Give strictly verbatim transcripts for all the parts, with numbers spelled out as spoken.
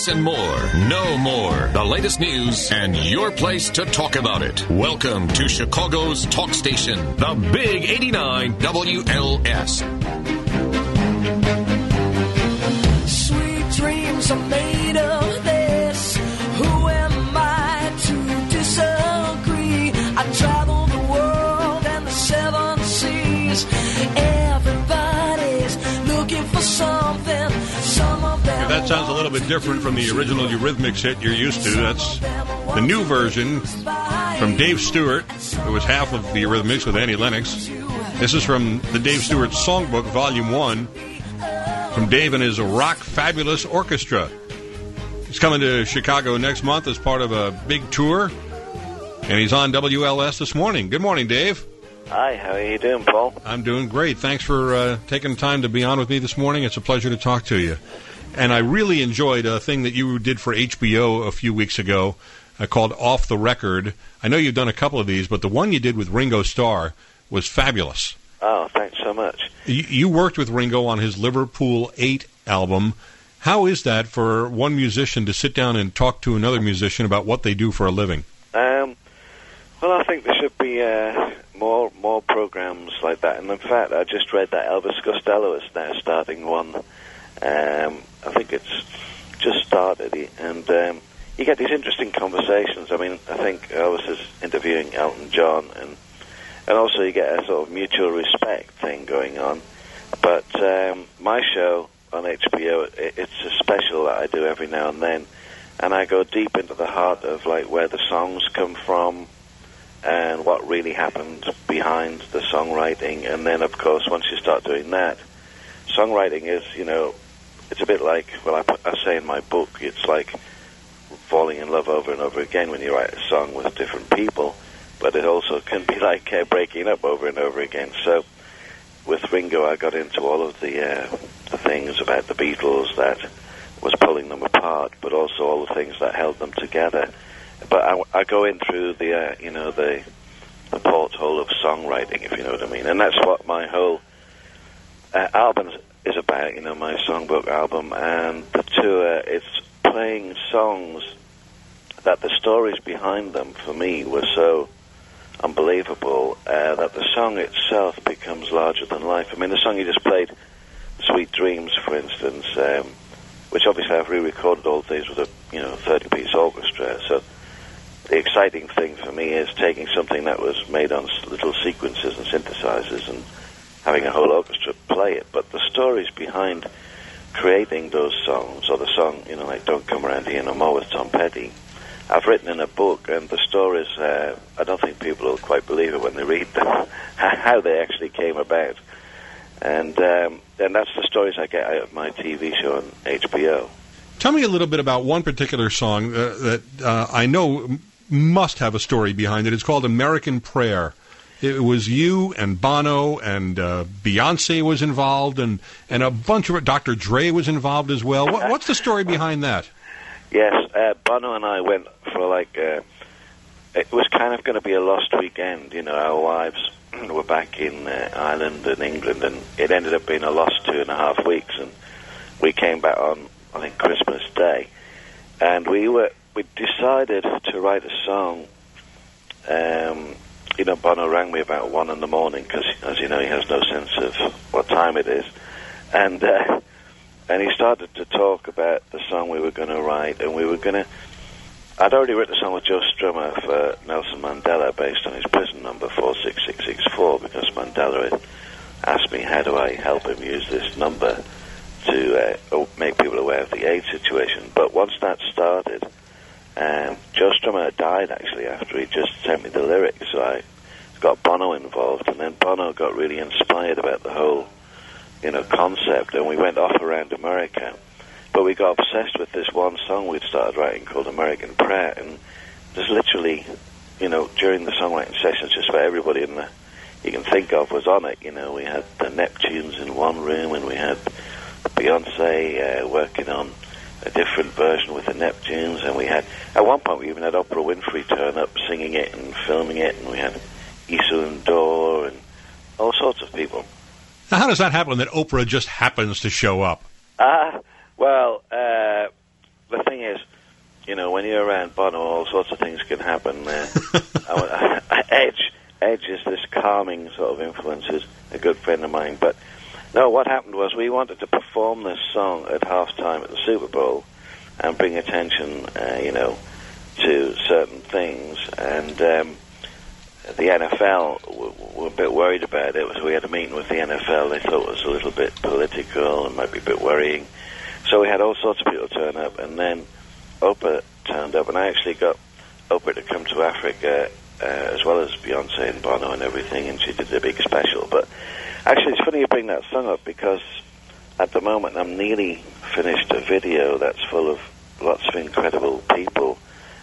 Listen more, know more, the latest news, and your place to talk about it. Welcome to Chicago's talk station, the Big eighty-nine W L S. Sweet dreams are made of this. Who am I to disagree? I travel the world and the seven seas. Everybody's looking for something. Some of them. That sounds a little bit different from the original Eurythmics hit you're used to. That's the new version from Dave Stewart. It was half of the Eurythmics with Annie Lennox. This is from the Dave Stewart Songbook, Volume one, from Dave and his Rock Fabulous Orchestra. He's coming to Chicago next month as part of a big tour, and he's on W L S this morning. Good morning, Dave. Hi, how are you doing, Paul? I'm doing great. Thanks for uh, taking the time to be on with me this morning. It's a pleasure to talk to you. And I really enjoyed a thing that you did for H B O a few weeks ago uh, called Off the Record. I know you've done a couple of these, but the one you did with Ringo Starr was fabulous. Oh, thanks so much. You, you worked with Ringo on his Liverpool eight album. How is that for one musician to sit down and talk to another musician about what they do for a living? Um, well, I think there should be uh, more more programs like that. And in fact, I just read that Elvis Costello is now starting one. Um, I think it's just started, and um, you get these interesting conversations. I mean, I think Elvis is interviewing Elton John, and and also you get a sort of mutual respect thing going on. But um, my show on H B O, it, it's a special that I do every now and then, and I go deep into the heart of like where the songs come from and what really happened behind the songwriting. And then, of course, once you start doing that, songwriting is, you know, it's a bit like, well, I, I say in my book, it's like falling in love over and over again when you write a song with different people, but it also can be like uh, breaking up over and over again. So with Ringo, I got into all of the, uh, the things about the Beatles that was pulling them apart, but also all the things that held them together. But I, I go in through the, uh, you know, the the porthole of songwriting, if you know what I mean. And that's what my whole uh, album is about, you know, my songbook album. And the tour, it's playing songs that the stories behind them, for me, were so unbelievable uh, that the song itself becomes larger than life. I mean, the song you just played, Sweet Dreams, for instance, um, which obviously I've re-recorded all these with a, you know, thirty-piece orchestra, so the exciting thing for me is taking something that was made on little sequences and synthesizers and having a whole orchestra play it. But the stories behind creating those songs, or the song, you know, like Don't Come Around Here No More with Tom Petty, I've written in a book, and the stories, uh, I don't think people will quite believe it when they read them, how they actually came about. And, um, and that's the stories I get out of my T V show on H B O. Tell me a little bit about one particular song uh, that uh, I know must have a story behind it. It's called American Prayer. It was you and Bono and uh, Beyonce was involved, and, and a bunch of Doctor Dre was involved as well. What, what's the story behind that? Yes, uh, Bono and I went for like, uh, it was kind of going to be a lost weekend. You know, our wives were back in uh, Ireland and England, and it ended up being a lost two and a half weeks, and we came back on, I think, Christmas Day, and we were we decided to write a song. Um, you know, Bono rang me about one in the morning because, as you know, he has no sense of what time it is, and uh, and he started to talk about the song we were going to write, and we were going to. I'd already written a song with Joe Strummer for Nelson Mandela based on his prison number four six six six four, because Mandela had asked me how do I help him use this number to uh, make people aware of the AIDS situation. But once that started, um, Joe Strummer died actually after he just sent me the lyrics, so I got Bono involved, and then Bono got really inspired about the whole, you know, concept, and we went off around America. But we got obsessed with this one song we'd started writing called American Prayer, and there's literally, you know, during the songwriting sessions, just about everybody in the you can think of was on it. You know, we had the Neptunes in one room, and we had Beyonce uh, working on a different version with the Neptunes, and we had, at one point we even had Oprah Winfrey turn up singing it and filming it, and we had Issa and Dor and all sorts of people. Now, how does that happen that Oprah just happens to show up? Ah, uh, well, uh, the thing you know, when you're around Bono, all sorts of things can happen. Uh, I, I, Edge, Edge is this calming sort of influence, is a good friend of mine. But no, what happened was we wanted to perform this song at halftime at the Super Bowl and bring attention, uh, you know, to certain things. And um, the N F L w- were a bit worried about it. We had a meeting with the N F L. They thought it was a little bit political and might be a bit worrying. So we had all sorts of people turn up, and then Oprah turned up, and I actually got Oprah to come to Africa, uh, as well as Beyonce and Bono and everything, and she did a big special. But actually, it's funny you bring that song up, because at the moment I'm nearly finished a video that's full of lots of incredible people,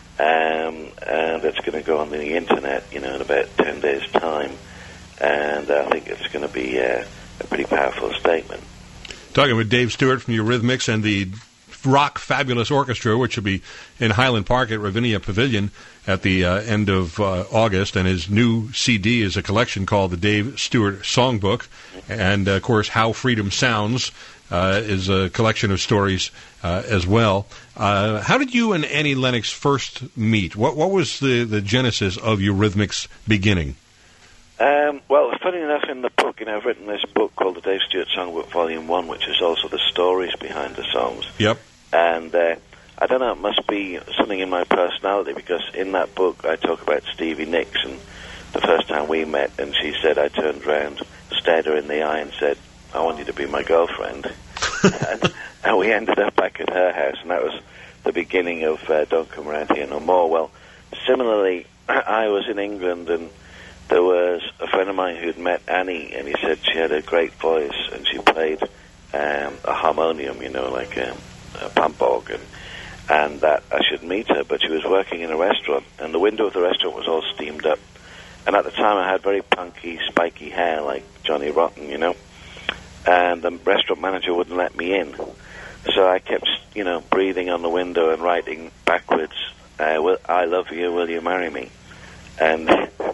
um, and it's going to go on the internet, you know, in about ten days' time, and I think it's going to be uh, a pretty powerful statement. Talking with Dave Stewart from Eurythmics and the Rock Fabulous Orchestra, which will be in Highland Park at Ravinia Pavilion at the uh, end of uh, August. And his new C D is a collection called the Dave Stewart Songbook. And, uh, of course, How Freedom Sounds uh, is a collection of stories uh, as well. Uh, how did you and Annie Lennox first meet? What, what was the, the genesis of Eurythmics beginning? Um, well, funny enough, in the book, you know, I've written this book called the Dave Stewart Songbook Volume one, which is also the stories behind the songs. Yep. And uh, I don't know, it must be something in my personality, because in that book I talk about Stevie Nicks, and the first time we met, and she said, I turned around, stared her in the eye and said, I want you to be my girlfriend. and, and we ended up back at her house, and that was the beginning of uh, Don't Come Around Here No More. Well, similarly, I was in England, and there was a friend of mine who'd met Annie, and he said she had a great voice, and she played um, a harmonium, you know, like a, a pump organ, and that I should meet her. But she was working in a restaurant, and the window of the restaurant was all steamed up. And at the time, I had very punky, spiky hair, like Johnny Rotten, you know, and the restaurant manager wouldn't let me in. So I kept, you know, breathing on the window and writing backwards, uh, will, I love you, will you marry me? And...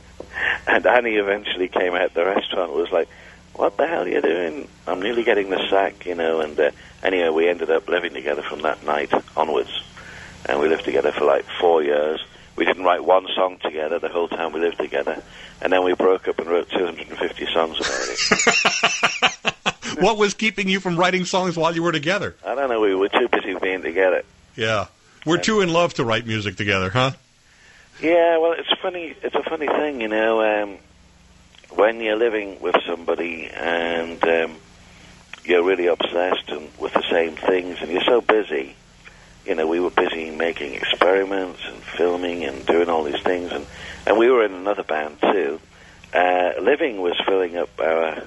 And Annie eventually came out the restaurant and was like, what the hell are you doing? I'm nearly getting the sack, you know. And uh, anyway, we ended up living together from that night onwards. And we lived together for like four years. We didn't write one song together the whole time we lived together. And then we broke up and wrote two hundred fifty songs about it. What was keeping you from writing songs while you were together? I don't know. We were too busy being together. Yeah. We're and, too in love to write music together, huh? Yeah, well, it's funny. It's a funny thing, you know, um, when you're living with somebody and um, you're really obsessed and with the same things, and you're so busy. You know, we were busy making experiments and filming and doing all these things, and, and we were in another band too. Uh, living was filling up our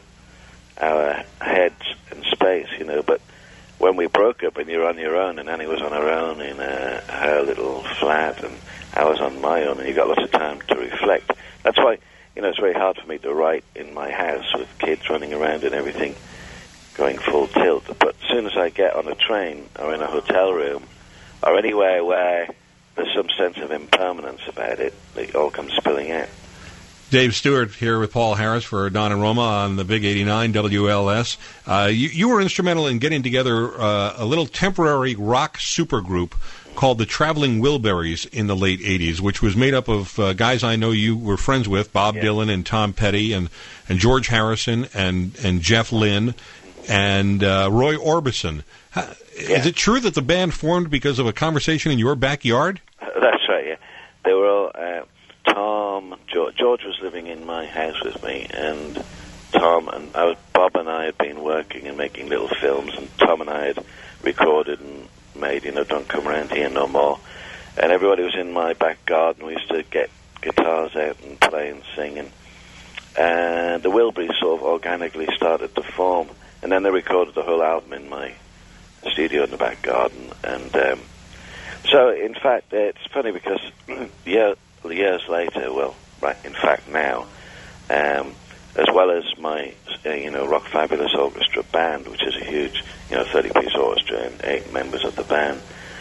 our heads and space, you know. But when we broke up, and you're on your own, and Annie was on her own in uh, her little flat, and I was on my own, and you got lots of time to reflect. That's why, you know, it's very hard for me to write in my house with kids running around and everything going full tilt. But as soon as I get on a train or in a hotel room or anywhere where there's some sense of impermanence about it, it all comes spilling out. Dave Stewart here with Paul Harris for Don and Roma on the Big eighty-nine W L S. Uh, you, you were instrumental in getting together uh, a little temporary rock supergroup called the Traveling Wilburys in the late eighties, which was made up of uh, guys I know you were friends with, Bob yeah. Dylan and Tom Petty and, and George Harrison and, and Jeff Lynne and uh, Roy Orbison. How, yeah. Is it true that the band formed because of a conversation in your backyard? That's right, yeah. They were all... Uh, Tom, George, George was living in my house with me, and Tom and I was, Bob and I had been working and making little films, and Tom and I had recorded and made, you know, Don't Come Around Here No More. And everybody was in my back garden. We used to get guitars out and play and sing, and, and the Wilburys sort of organically started to form. And then they recorded the whole album in my studio in the back garden. And um, so, in fact, it's funny because yeah. years later, well, right, in fact now, um, as well as my, uh, you know, Rock Fabulous Orchestra band, which is a huge, you know, thirty-piece orchestra and eight members of the band,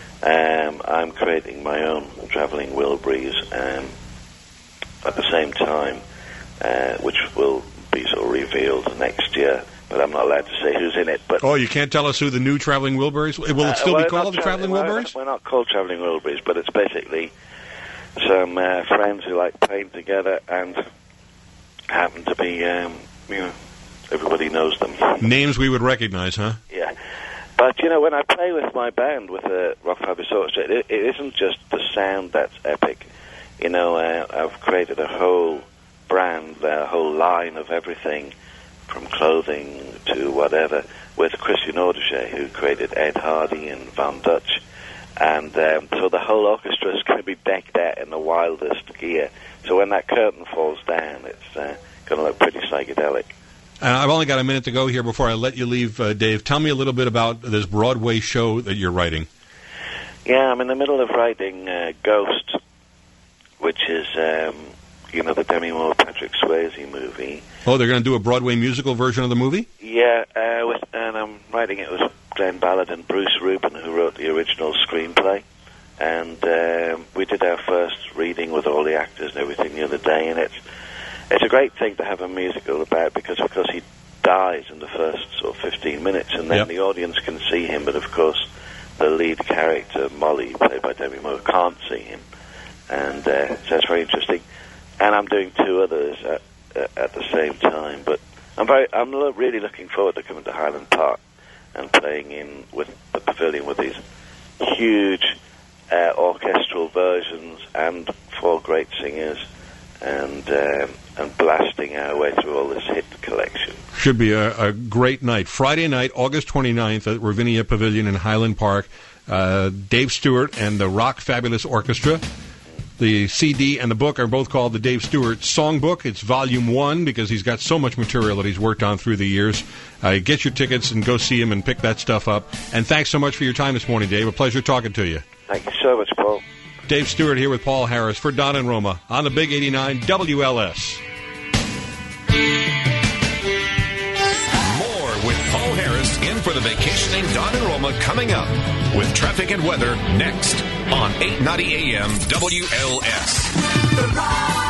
um, I'm creating my own Traveling Wilburys um, at the same time, uh, which will be sort of revealed next year. but I'm not allowed to say who's in it. But oh, you can't tell us who the new Traveling Wilburys? Will it still uh, be called the tra- Traveling we're, Wilburys? We're not called Traveling Wilburys, but it's basically some uh, friends who like playing together and happen to be, um, you know, everybody knows them. Names we would recognize, huh? Yeah. But, you know, when I play with my band, with the Rock Fabulous Orchestra, it, it isn't just the sound that's epic. You know, uh, I've created a whole brand, a whole line of everything, from clothing to whatever, with Christian Audiche, who created Ed Hardy and Von Dutch. And um, so the whole orchestra is going to be decked out in the wildest gear. So when that curtain falls down, it's uh, going to look pretty psychedelic. Uh, I've only got a minute to go here before I let you leave, uh, Dave. Tell me a little bit about this Broadway show that you're writing. Yeah, I'm in the middle of writing uh, Ghost, which is, um, you know, the Demi Moore, Patrick Swayze movie. Oh, they're going to do a Broadway musical version of the movie? Yeah, uh, with, and I'm writing it with Glenn Ballard and Bruce Rubin, who wrote the original screenplay. And um, we did our first reading with all the actors and everything the other day, and it's it's a great thing to have a musical about, because, of course, he dies in the first sort of fifteen minutes, and then yep. the audience can see him, but, of course, the lead character, Molly, played by Demi Moore, can't see him. And uh, so it's very interesting. And I'm doing two others at, uh, at the same time, but I'm very, I'm lo- really looking forward to coming to Highland Park and playing in with the Pavilion with these huge uh, orchestral versions and four great singers, and um, and blasting our way through all this hit collection. Should be a, a great night. Friday night, August twenty-ninth at Ravinia Pavilion in Highland Park. Uh, Dave Stewart and the Rock Fabulous Orchestra. The C D and the book are both called the Dave Stewart Songbook. It's volume one, because he's got so much material that he's worked on through the years. Uh, get your tickets and go see him and pick that stuff up. And thanks so much for your time this morning, Dave. A pleasure talking to you. Thank you so much, Paul. Dave Stewart here with Paul Harris for Don and Roma on the Big eighty-nine W L S. More with Paul Harris in for the vacationing Don and Roma coming up, with traffic and weather next on eight ninety A M W L S.